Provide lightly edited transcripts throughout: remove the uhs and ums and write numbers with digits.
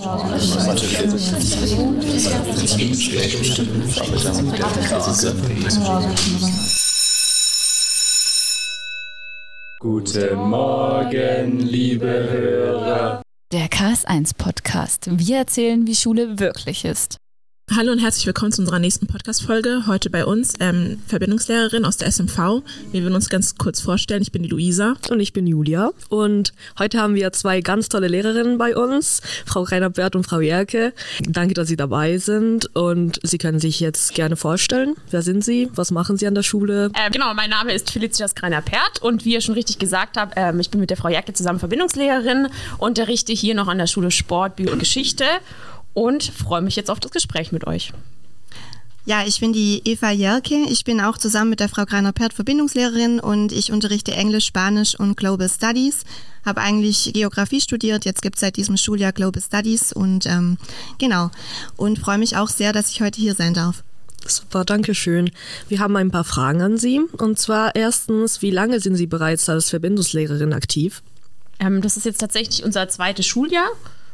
Guten Morgen, liebe Hörer. Der KS1-Podcast. Wir erzählen, wie Schule wirklich ist. Hallo und herzlich willkommen zu unserer nächsten Podcast-Folge. Heute bei uns Verbindungslehrerin aus der SMV. Wir würden uns ganz kurz vorstellen. Ich bin die Luisa. Und ich bin Julia. Und heute haben wir zwei ganz tolle Lehrerinnen bei uns, Frau Reinhardt-Bert und Frau Jerke. Danke, dass Sie dabei sind. Und Sie können sich jetzt gerne vorstellen. Wer sind Sie? Was machen Sie an der Schule? Genau, mein Name ist Felicitas Reinhardt-Bert. Und wie ihr schon richtig gesagt habt, ich bin mit der Frau Jerke zusammen Verbindungslehrerin, unterrichte hier noch an der Schule Sport, Bio und Geschichte. Und freue mich jetzt auf das Gespräch mit euch. Ja, ich bin die Eva Jerke. Ich bin auch zusammen mit der Frau Reinhardt-Bert Verbindungslehrerin und ich unterrichte Englisch, Spanisch und Global Studies. Habe eigentlich Geografie studiert, jetzt gibt es seit diesem Schuljahr Global Studies und genau. Und freue mich auch sehr, dass ich heute hier sein darf. Super, danke schön. Wir haben ein paar Fragen an Sie. Und zwar erstens, wie lange sind Sie bereits als Verbindungslehrerin aktiv? Das ist jetzt tatsächlich unser zweites Schuljahr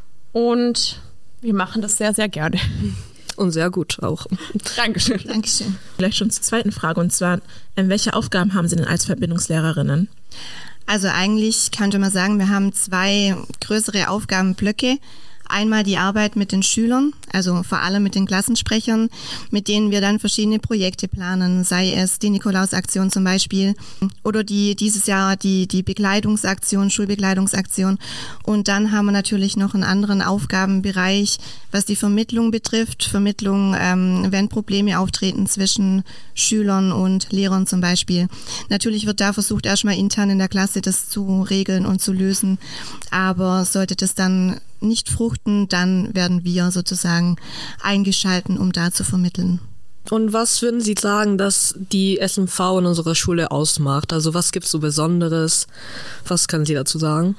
und wir machen das sehr, sehr gerne. Und sehr gut auch. Dankeschön. Dankeschön. Vielleicht schon zur zweiten Frage, und zwar, welche Aufgaben haben Sie denn als Verbindungslehrerinnen? Also eigentlich könnte man sagen, wir haben zwei größere Aufgabenblöcke. Einmal die Arbeit mit den Schülern, also vor allem mit den Klassensprechern, mit denen wir dann verschiedene Projekte planen, sei es die Nikolausaktion zum Beispiel oder dieses Jahr die Bekleidungsaktion, Schulbekleidungsaktion. Und dann haben wir natürlich noch einen anderen Aufgabenbereich, was die Vermittlung betrifft. Vermittlung, wenn Probleme auftreten zwischen Schülern und Lehrern zum Beispiel. Natürlich wird da versucht, erstmal intern in der Klasse das zu regeln und zu lösen, aber sollte das dann nicht fruchten, dann werden wir sozusagen eingeschalten, um da zu vermitteln. Und was würden Sie sagen, dass die SMV in unserer Schule ausmacht? Also was gibt es so Besonderes? Was können Sie dazu sagen?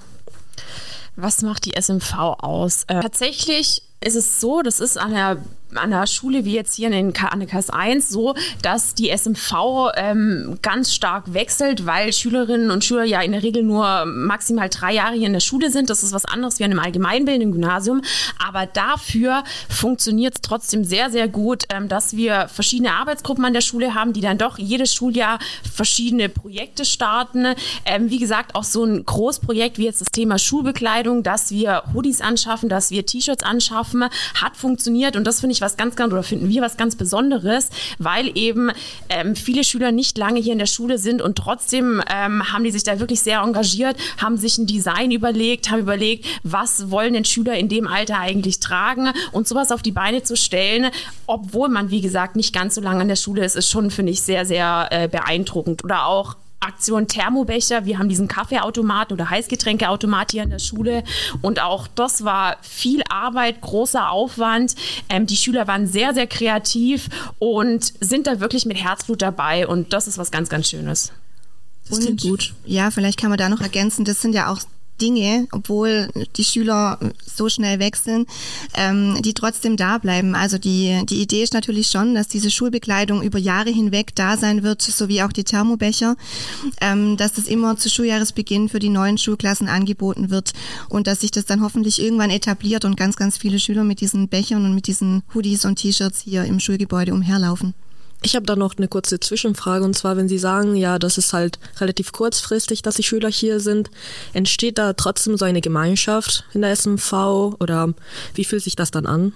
Was macht die SMV aus? Tatsächlich ist es so, das ist an der Schule wie jetzt hier an der KS1 so, dass die SMV ganz stark wechselt, weil Schülerinnen und Schüler ja in der Regel nur maximal 3 Jahre hier in der Schule sind. Das ist was anderes wie an einem allgemeinbildenden Gymnasium. Aber dafür funktioniert es trotzdem sehr, sehr gut, dass wir verschiedene Arbeitsgruppen an der Schule haben, die dann doch jedes Schuljahr verschiedene Projekte starten. Wie gesagt, auch so ein Großprojekt wie jetzt das Thema Schulbekleidung, dass wir Hoodies anschaffen, dass wir T-Shirts anschaffen, hat funktioniert. Und das finden wir was ganz Besonderes, weil eben viele Schüler nicht lange hier in der Schule sind und trotzdem haben die sich da wirklich sehr engagiert, haben sich ein Design überlegt, haben überlegt, was wollen denn Schüler in dem Alter eigentlich tragen, und sowas auf die Beine zu stellen, obwohl man, wie gesagt, nicht ganz so lange an der Schule ist schon, finde ich, sehr, sehr beeindruckend. Oder auch Aktion Thermobecher. Wir haben diesen Kaffeeautomaten oder Heißgetränkeautomat hier in der Schule und auch das war viel Arbeit, großer Aufwand. Die Schüler waren sehr, sehr kreativ und sind da wirklich mit Herzblut dabei und das ist was ganz, ganz Schönes. Das klingt gut. Ja, vielleicht kann man da noch ergänzen, das sind ja auch Dinge, obwohl die Schüler so schnell wechseln, die trotzdem da bleiben. Also die Idee ist natürlich schon, dass diese Schulbekleidung über Jahre hinweg da sein wird, sowie auch die Thermobecher, dass das immer zu Schuljahresbeginn für die neuen Schulklassen angeboten wird und dass sich das dann hoffentlich irgendwann etabliert und ganz, ganz viele Schüler mit diesen Bechern und mit diesen Hoodies und T-Shirts hier im Schulgebäude umherlaufen. Ich habe da noch eine kurze Zwischenfrage, und zwar, wenn Sie sagen, ja, das ist halt relativ kurzfristig, dass die Schüler hier sind, entsteht da trotzdem so eine Gemeinschaft in der SMV oder wie fühlt sich das dann an?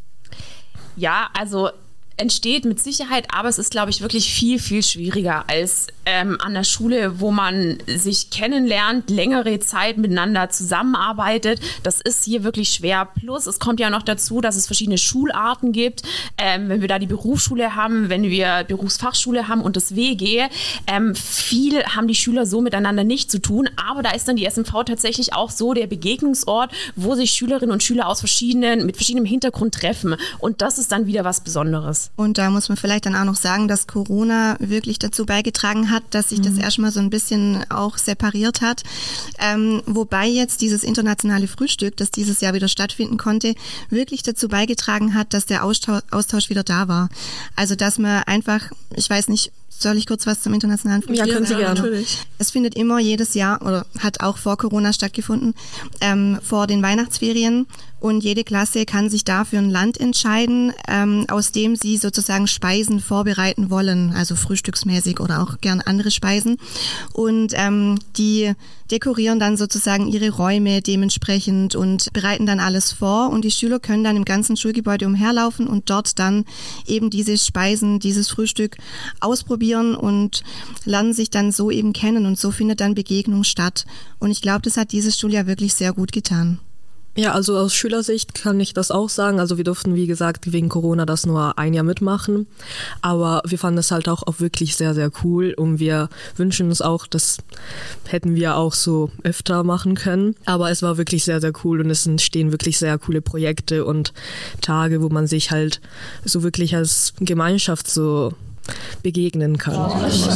Ja, also entsteht mit Sicherheit, aber es ist, glaube ich, wirklich viel, viel schwieriger als an der Schule, wo man sich kennenlernt, längere Zeit miteinander zusammenarbeitet. Das ist hier wirklich schwer. Plus, es kommt ja noch dazu, dass es verschiedene Schularten gibt. Wenn wir da die Berufsschule haben, wenn wir Berufsfachschule haben und das WG, viel haben die Schüler so miteinander nicht zu tun. Aber da ist dann die SMV tatsächlich auch so der Begegnungsort, wo sich Schülerinnen und Schüler mit verschiedenem Hintergrund treffen. Und das ist dann wieder was Besonderes. Und da muss man vielleicht dann auch noch sagen, dass Corona wirklich dazu beigetragen hat, dass sich das erstmal so ein bisschen auch separiert hat. Wobei jetzt dieses internationale Frühstück, das dieses Jahr wieder stattfinden konnte, wirklich dazu beigetragen hat, dass der Austausch wieder da war. Also dass man einfach, ich weiß nicht, soll ich kurz was zum internationalen Frühstück sagen? Ja, können Sie gerne. Natürlich. Es findet immer jedes Jahr oder hat auch vor Corona stattgefunden, vor den Weihnachtsferien. Und jede Klasse kann sich da für ein Land entscheiden, aus dem sie sozusagen Speisen vorbereiten wollen, also frühstücksmäßig oder auch gern andere Speisen. Und die dekorieren dann sozusagen ihre Räume dementsprechend und bereiten dann alles vor. Und die Schüler können dann im ganzen Schulgebäude umherlaufen und dort dann eben diese Speisen, dieses Frühstück ausprobieren und lernen sich dann so eben kennen. Und so findet dann Begegnung statt. Und ich glaube, das hat dieses Schuljahr wirklich sehr gut getan. Ja, also aus Schülersicht kann ich das auch sagen. Also wir durften, wie gesagt, wegen Corona das nur ein Jahr mitmachen. Aber wir fanden es halt auch wirklich sehr, sehr cool. Und wir wünschen uns auch, das hätten wir auch so öfter machen können. Aber es war wirklich sehr, sehr cool und es entstehen wirklich sehr coole Projekte und Tage, wo man sich halt so wirklich als Gemeinschaft so begegnen kann.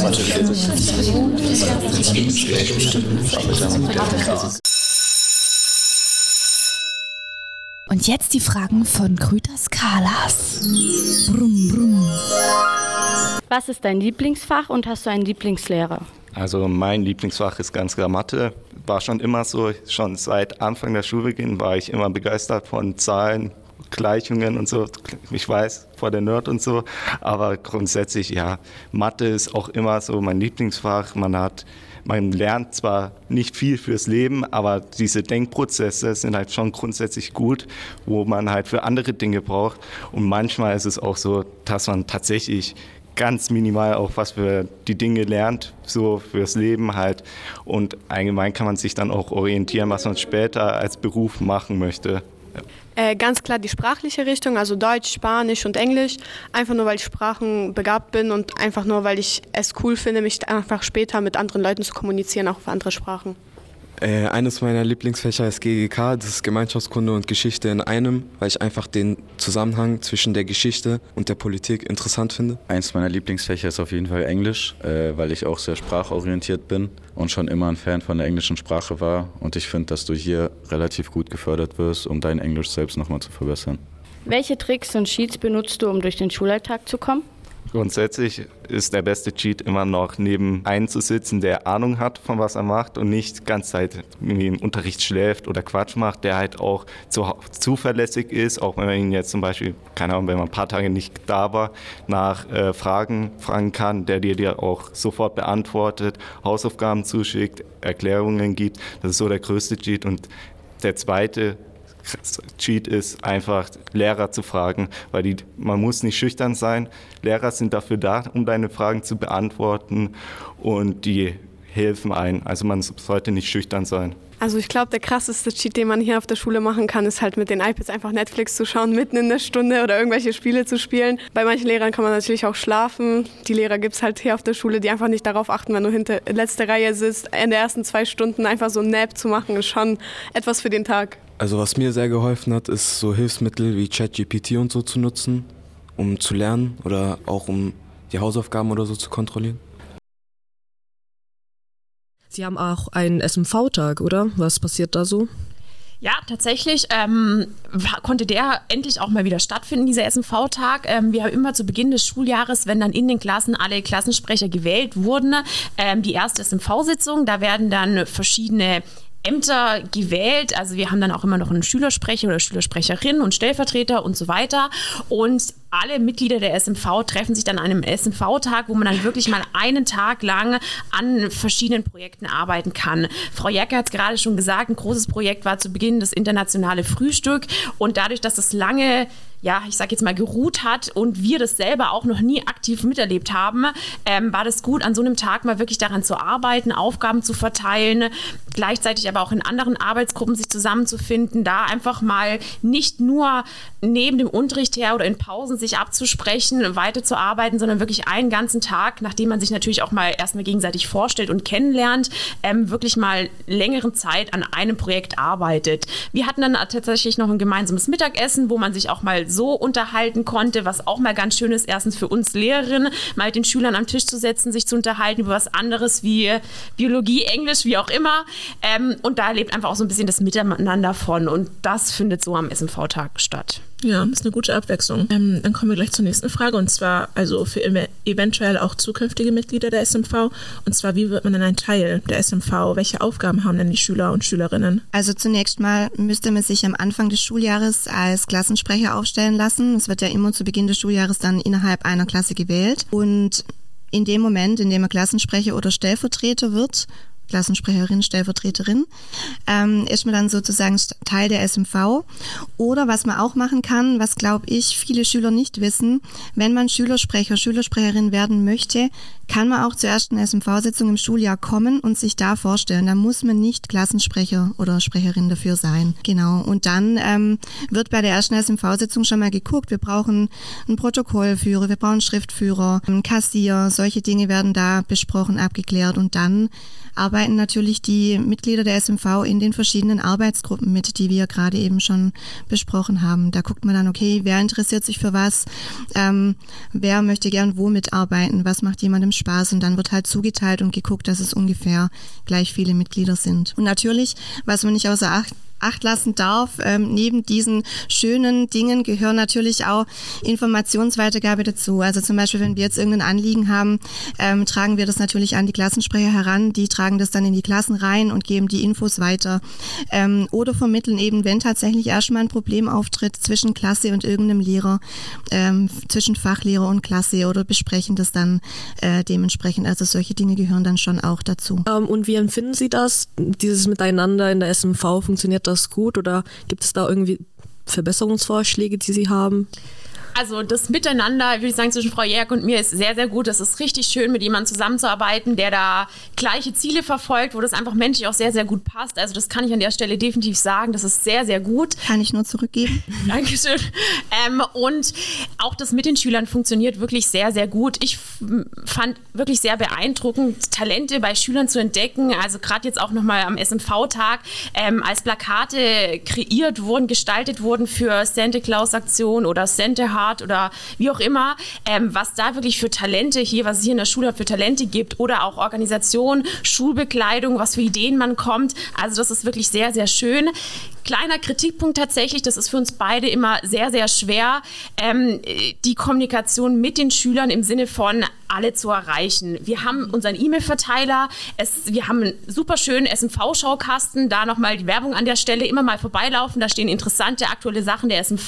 Und jetzt die Fragen von Grüters Kalas. Brumm, brumm. Was ist dein Lieblingsfach und hast du einen Lieblingslehrer? Also mein Lieblingsfach ist ganz klar Mathe. War schon immer so, schon seit Anfang der Schulbeginn war ich immer begeistert von Zahlen, Gleichungen und so. Ich weiß, vor der Nerd und so. Aber grundsätzlich, ja, Mathe ist auch immer so mein Lieblingsfach. Man lernt zwar nicht viel fürs Leben, aber diese Denkprozesse sind halt schon grundsätzlich gut, wo man halt für andere Dinge braucht. Und manchmal ist es auch so, dass man tatsächlich ganz minimal auch was für die Dinge lernt, so fürs Leben halt. Und allgemein kann man sich dann auch orientieren, was man später als Beruf machen möchte. Ganz klar die sprachliche Richtung, also Deutsch, Spanisch und Englisch. Einfach nur, weil ich sprachenbegabt bin und einfach nur, weil ich es cool finde, mich einfach später mit anderen Leuten zu kommunizieren, auch auf andere Sprachen. Eines meiner Lieblingsfächer ist GGK, das ist Gemeinschaftskunde und Geschichte in einem, weil ich einfach den Zusammenhang zwischen der Geschichte und der Politik interessant finde. Eins meiner Lieblingsfächer ist auf jeden Fall Englisch, weil ich auch sehr sprachorientiert bin und schon immer ein Fan von der englischen Sprache war. Und ich finde, dass du hier relativ gut gefördert wirst, um dein Englisch selbst nochmal zu verbessern. Welche Tricks und Cheats benutzt du, um durch den Schulalltag zu kommen? Grundsätzlich ist der beste Cheat immer noch, neben einem zu sitzen, der Ahnung hat, von was er macht und nicht die ganze Zeit irgendwie im Unterricht schläft oder Quatsch macht, der halt auch zuverlässig ist, auch wenn man ihn jetzt zum Beispiel, keine Ahnung, wenn man ein paar Tage nicht da war, nach Fragen fragen kann, der dir auch sofort beantwortet, Hausaufgaben zuschickt, Erklärungen gibt. Das ist so der größte Cheat. Und der zweite Cheat ist einfach, Lehrer zu fragen, weil man muss nicht schüchtern sein. Lehrer sind dafür da, um deine Fragen zu beantworten und die helfen ein. Also man sollte nicht schüchtern sein. Also ich glaube, der krasseste Cheat, den man hier auf der Schule machen kann, ist halt mit den iPads einfach Netflix zu schauen, mitten in der Stunde oder irgendwelche Spiele zu spielen. Bei manchen Lehrern kann man natürlich auch schlafen. Die Lehrer gibt es halt hier auf der Schule, die einfach nicht darauf achten, wenn du hinter letzter Reihe sitzt, in der ersten 2 Stunden einfach so einen Nap zu machen, ist schon etwas für den Tag. Also was mir sehr geholfen hat, ist so Hilfsmittel wie ChatGPT und so zu nutzen, um zu lernen oder auch um die Hausaufgaben oder so zu kontrollieren. Sie haben auch einen SMV-Tag, oder? Was passiert da so? Ja, tatsächlich konnte der endlich auch mal wieder stattfinden, dieser SMV-Tag. Wir haben immer zu Beginn des Schuljahres, wenn dann in den Klassen alle Klassensprecher gewählt wurden, die erste SMV-Sitzung. Da werden dann verschiedene Ämter gewählt. Also wir haben dann auch immer noch einen Schülersprecher oder Schülersprecherin und Stellvertreter und so weiter. Und alle Mitglieder der SMV treffen sich dann an einem SMV-Tag, wo man dann wirklich mal einen Tag lang an verschiedenen Projekten arbeiten kann. Frau Jerke hat es gerade schon gesagt, ein großes Projekt war zu Beginn das internationale Frühstück. Und dadurch, dass das lange, ja, ich sag jetzt mal, geruht hat und wir das selber auch noch nie aktiv miterlebt haben, war das gut, an so einem Tag mal wirklich daran zu arbeiten, Aufgaben zu verteilen, gleichzeitig aber auch in anderen Arbeitsgruppen sich zusammenzufinden, da einfach mal nicht nur neben dem Unterricht her oder in Pausen sich abzusprechen, weiterzuarbeiten, sondern wirklich einen ganzen Tag, nachdem man sich natürlich auch mal erstmal gegenseitig vorstellt und kennenlernt, wirklich mal längeren Zeit an einem Projekt arbeitet. Wir hatten dann tatsächlich noch ein gemeinsames Mittagessen, wo man sich auch mal so unterhalten konnte, was auch mal ganz schön ist, erstens für uns Lehrerinnen, mal mit den Schülern am Tisch zu setzen, sich zu unterhalten über was anderes wie Biologie, Englisch, wie auch immer. Und da lebt einfach auch so ein bisschen das Miteinander von und das findet so am SMV-Tag statt. Ja, das ist eine gute Abwechslung. Dann kommen wir gleich zur nächsten Frage und zwar also für eventuell auch zukünftige Mitglieder der SMV und zwar wie wird man denn ein Teil der SMV? Welche Aufgaben haben denn die Schüler und Schülerinnen? Also zunächst mal müsste man sich am Anfang des Schuljahres als Klassensprecher aufstellen lassen. Es wird ja immer zu Beginn des Schuljahres dann innerhalb einer Klasse gewählt und in dem Moment, in dem er Klassensprecher oder Stellvertreter wird, Klassensprecherin, Stellvertreterin, ist man dann sozusagen Teil der SMV. Oder was man auch machen kann, was glaube ich viele Schüler nicht wissen, wenn man Schülersprecher, Schülersprecherin werden möchte, kann man auch zur ersten SMV-Sitzung im Schuljahr kommen und sich da vorstellen. Da muss man nicht Klassensprecher oder Sprecherin dafür sein. Genau. Und dann wird bei der ersten SMV-Sitzung schon mal geguckt. Wir brauchen einen Protokollführer, wir brauchen einen Schriftführer, einen Kassier. Solche Dinge werden da besprochen, abgeklärt und dann arbeiten natürlich die Mitglieder der SMV in den verschiedenen Arbeitsgruppen mit, die wir gerade eben schon besprochen haben. Da guckt man dann, okay, wer interessiert sich für was, wer möchte gern wo mitarbeiten, was macht jemandem Spaß und dann wird halt zugeteilt und geguckt, dass es ungefähr gleich viele Mitglieder sind. Und natürlich, was man nicht außer Acht lassen darf. Neben diesen schönen Dingen gehören natürlich auch Informationsweitergabe dazu. Also zum Beispiel, wenn wir jetzt irgendein Anliegen haben, tragen wir das natürlich an die Klassensprecher heran. Die tragen das dann in die Klassen rein und geben die Infos weiter. Oder vermitteln eben, wenn tatsächlich erstmal ein Problem auftritt zwischen Klasse und irgendeinem Lehrer, zwischen Fachlehrer und Klasse oder besprechen das dann dementsprechend. Also solche Dinge gehören dann schon auch dazu. Und wie empfinden Sie das? Dieses Miteinander in der SMV, funktioniert das gut oder gibt es da irgendwie Verbesserungsvorschläge, die Sie haben? Also das Miteinander, würde ich sagen, zwischen Frau Jerk und mir ist sehr, sehr gut. Es ist richtig schön, mit jemandem zusammenzuarbeiten, der da gleiche Ziele verfolgt, wo das einfach menschlich auch sehr, sehr gut passt. Also das kann ich an der Stelle definitiv sagen. Das ist sehr, sehr gut. Kann ich nur zurückgeben. Dankeschön. Und auch das mit den Schülern funktioniert wirklich sehr, sehr gut. Ich fand wirklich sehr beeindruckend, Talente bei Schülern zu entdecken. Also gerade jetzt auch nochmal am SMV-Tag, als Plakate kreiert wurden, gestaltet wurden für Santa Claus-Aktion oder Santa Heart oder wie auch immer, was da wirklich für Talente hier, was es hier in der Schule für Talente gibt oder auch Organisation, Schulbekleidung, was für Ideen man kommt. Also das ist wirklich sehr, sehr schön. Kleiner Kritikpunkt tatsächlich, das ist für uns beide immer sehr, sehr schwer, die Kommunikation mit den Schülern im Sinne von alle zu erreichen. Wir haben unseren E-Mail-Verteiler, wir haben einen super schönen SMV-Schaukasten, da nochmal die Werbung an der Stelle, immer mal vorbeilaufen, da stehen interessante, aktuelle Sachen der SMV,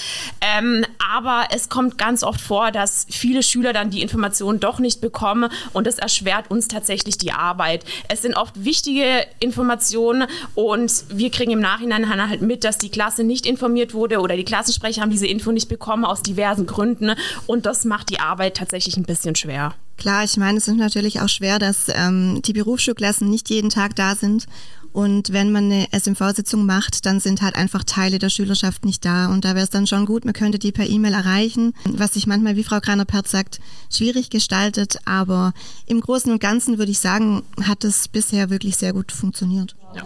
aber es kommt ganz oft vor, dass viele Schüler dann die Informationen doch nicht bekommen und das erschwert uns tatsächlich die Arbeit. Es sind oft wichtige Informationen und wir kriegen im Nachhinein halt mit, dass die Klasse nicht informiert wurde oder die Klassensprecher haben diese Info nicht bekommen aus diversen Gründen und das macht die Arbeit tatsächlich ein bisschen schwer. Klar, ich meine, es ist natürlich auch schwer, dass die Berufsschulklassen nicht jeden Tag da sind. Und wenn man eine SMV-Sitzung macht, dann sind halt einfach Teile der Schülerschaft nicht da. Und da wäre es dann schon gut, man könnte die per E-Mail erreichen, was sich manchmal, wie Frau Greiner-Pertz sagt, schwierig gestaltet. Aber im Großen und Ganzen würde ich sagen, hat es bisher wirklich sehr gut funktioniert. Ja.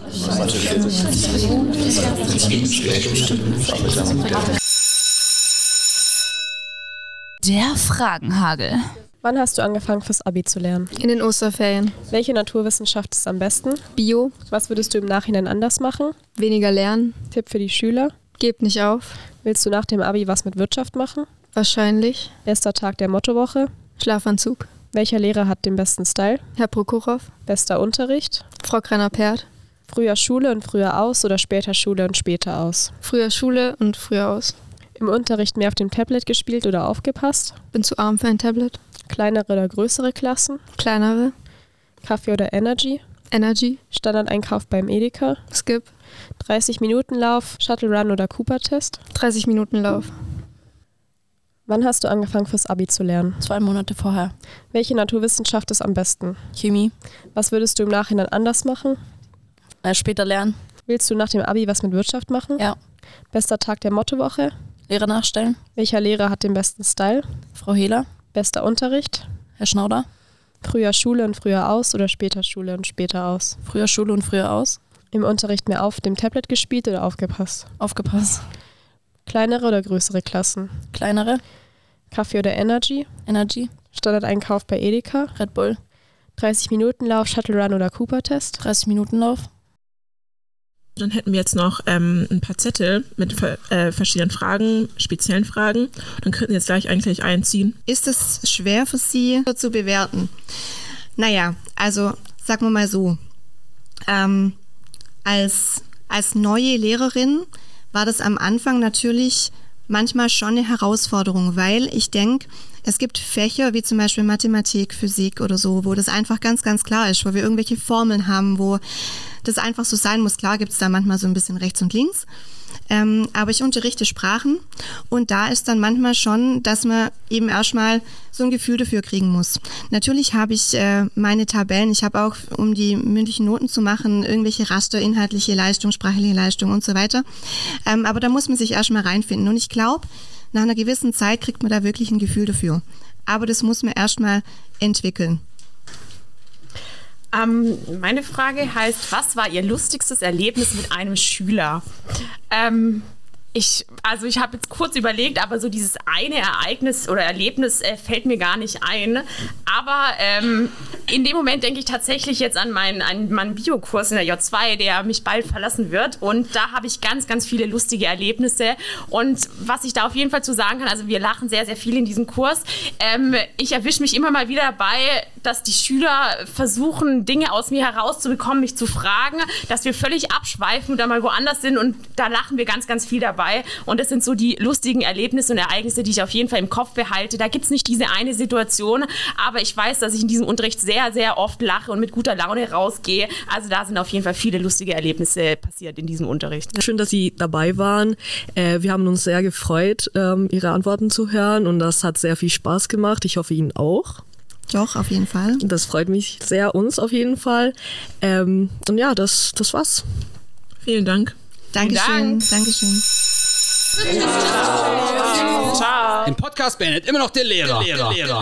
Der Fragenhagel. Wann hast du angefangen, fürs Abi zu lernen? In den Osterferien. Welche Naturwissenschaft ist am besten? Bio. Was würdest du im Nachhinein anders machen? Weniger lernen. Tipp für die Schüler? Gebt nicht auf. Willst du nach dem Abi was mit Wirtschaft machen? Wahrscheinlich. Bester Tag der Mottowoche? Schlafanzug. Welcher Lehrer hat den besten Style? Herr Prokhorow. Bester Unterricht? Frau Greiner-Pertz. Früher Schule und früher aus oder später Schule und später aus? Früher Schule und früher aus. Im Unterricht mehr auf dem Tablet gespielt oder aufgepasst? Bin zu arm für ein Tablet. Kleinere oder größere Klassen? Kleinere. Kaffee oder Energy? Energy. Standardeinkauf beim Edeka? Skip. 30 Minuten Lauf, Shuttle Run oder Cooper-Test? 30 Minuten Lauf. Wann hast du angefangen, fürs Abi zu lernen? 2 Monate vorher. Welche Naturwissenschaft ist am besten? Chemie. Was würdest du im Nachhinein anders machen? Später lernen. Willst du nach dem Abi was mit Wirtschaft machen? Ja. Bester Tag der Mottowoche? Lehrer nachstellen. Welcher Lehrer hat den besten Style? Frau Hehler. Bester Unterricht? Herr Schnauder. Früher Schule und früher aus oder später Schule und später aus? Früher Schule und früher aus. Im Unterricht mehr auf dem Tablet gespielt oder aufgepasst? Aufgepasst. Kleinere oder größere Klassen? Kleinere. Kaffee oder Energy? Energy. Standardeinkauf bei Edeka? Red Bull. 30 Minuten Lauf, Shuttle Run oder Cooper-Test? 30 Minuten Lauf. Dann hätten wir jetzt noch ein paar Zettel mit verschiedenen Fragen, speziellen Fragen. Dann könnten wir jetzt gleich eigentlich einziehen. Ist es schwer für Sie zu bewerten? Naja, also sagen wir mal so, als neue Lehrerin war das am Anfang natürlich manchmal schon eine Herausforderung, weil ich denke, es gibt Fächer wie zum Beispiel Mathematik, Physik oder so, wo das einfach ganz, ganz klar ist, wo wir irgendwelche Formeln haben, wo das einfach so sein muss. Klar gibt es da manchmal so ein bisschen rechts und links, aber ich unterrichte Sprachen und da ist dann manchmal schon, dass man eben erstmal so ein Gefühl dafür kriegen muss. Natürlich habe ich meine Tabellen, ich habe auch, um die mündlichen Noten zu machen, irgendwelche Raster, inhaltliche Leistung, sprachliche Leistung und so weiter, aber da muss man sich erstmal reinfinden und ich glaube, nach einer gewissen Zeit kriegt man da wirklich ein Gefühl dafür. Aber das muss man erstmal entwickeln. Meine Frage heißt, was war Ihr lustigstes Erlebnis mit einem Schüler? Ich habe jetzt kurz überlegt, aber so dieses eine Ereignis oder Erlebnis fällt mir gar nicht ein. Aber in dem Moment denke ich tatsächlich jetzt an meinen Biokurs in der J2, der mich bald verlassen wird. Und da habe ich ganz, ganz viele lustige Erlebnisse. Und was ich da auf jeden Fall zu sagen kann, also wir lachen sehr, sehr viel in diesem Kurs. Ich erwische mich immer mal wieder dabei, dass die Schüler versuchen, Dinge aus mir herauszubekommen, mich zu fragen, dass wir völlig abschweifen oder mal woanders sind. Und da lachen wir ganz, ganz viel dabei. Und das sind so die lustigen Erlebnisse und Ereignisse, die ich auf jeden Fall im Kopf behalte. Da gibt es nicht diese eine Situation, aber ich weiß, dass ich in diesem Unterricht sehr, sehr oft lache und mit guter Laune rausgehe. Also da sind auf jeden Fall viele lustige Erlebnisse passiert in diesem Unterricht. Schön, dass Sie dabei waren. Wir haben uns sehr gefreut, Ihre Antworten zu hören und das hat sehr viel Spaß gemacht. Ich hoffe, Ihnen auch. Doch, auf jeden Fall. Das freut mich sehr, uns auf jeden Fall. Und ja, das war's. Vielen Dank. Dankeschön. Dankeschön. Ciao. Den Podcast beendet immer noch der Lehrer.